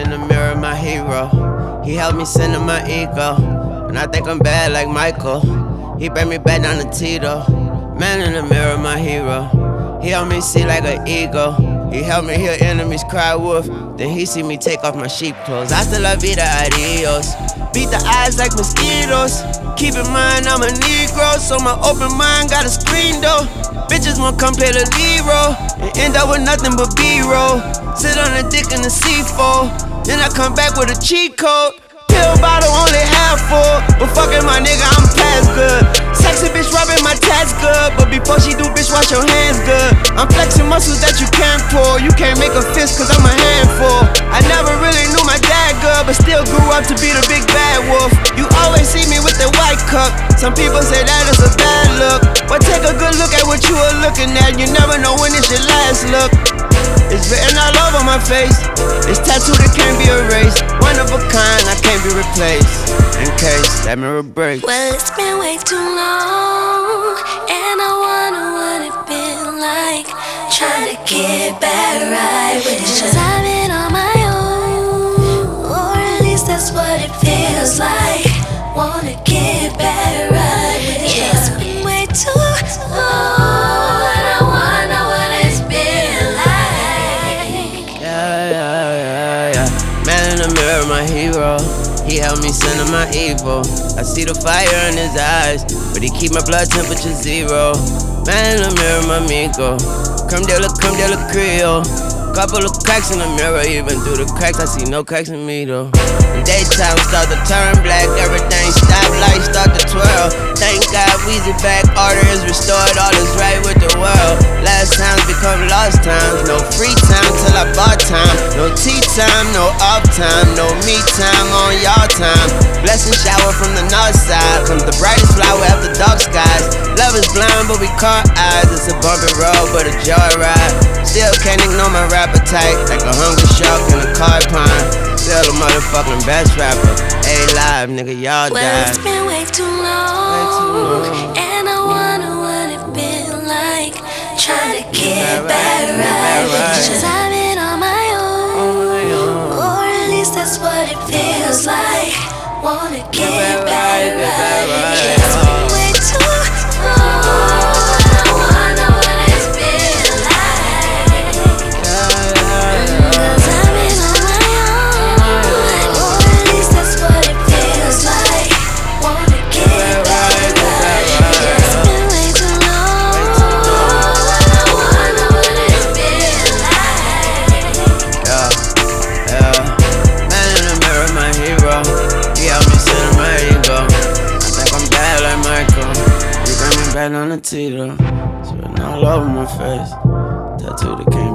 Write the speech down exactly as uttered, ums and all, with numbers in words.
in the mirror, my hero. He helped me center my ego. When I think I'm bad like Michael, he bring me back down to Tito. Man in the mirror, my hero. He helped me see like an eagle. He helped me hear enemies cry wolf. Then he see me take off my sheep clothes. Hasta la vida, adios. Beat the eyes like mosquitoes. Keep in mind I'm a Negro, so my open mind got a screen door. Bitches won't come play the lead role and end up with nothing but B-roll. Sit on a dick in the C four, then I come back with a cheat code. Pill bottle only half full, but fucking my nigga, I'm past good. Sexy bitch rubbing my tats good, but before she do, bitch, wash your hands good. I'm flexing muscles that you can't pull. You can't make a fist cause I'm a handful. I never really knew my dad good, but still grew up to be the big bad wolf. You always see me with the white cup. Some people say that is a bad look, but take a good look at what you are looking at. You never know when it's your last look. It's written all over my face. It's tattooed, it can't be erased. One of a kind, I can't be replaced. In case that mirror breaks. Well, it's been way too long, and I wonder what it been like trying to get back right with you. Cause I've been on my own, or at least that's what it feels like. Wanna get back right with you. Yeah, it's been way too long, and I wonder what it's been like. Yeah, yeah, yeah, yeah. Man in the mirror, my hero. He helped me center my evil. I see the fire in his eyes, but he keep my blood temperature zero. Man in the mirror, my amigo. Come de la, come de la Creole. Couple of cracks in the mirror, even through the cracks I see no cracks in me though. The daytime start to turn black, everything stop, lights start to twirl. Thank God Weezy back, order is restored, all is right with the world. Last times become lost times, no free time till I bought time. No tea time, no off time, no me time on y'all time. Blessing shower from the north side, comes the brightest flower after dark skies. Love is blind but we caught eyes, it's a bumpy road but a joyride. Still can't ignore my appetite, like a hungry shark in a car pine. Still the motherfucking best rapper. Hey, live, nigga, y'all died. Well, it's been way too long, way too long. And I wonder what it been like trying to get back right. Cause I've been on my own, or at least that's what it feels like. Wanna get back right. Yeah, it's been way too long. Right on the Tito, sweating all over my face. Tattoo that came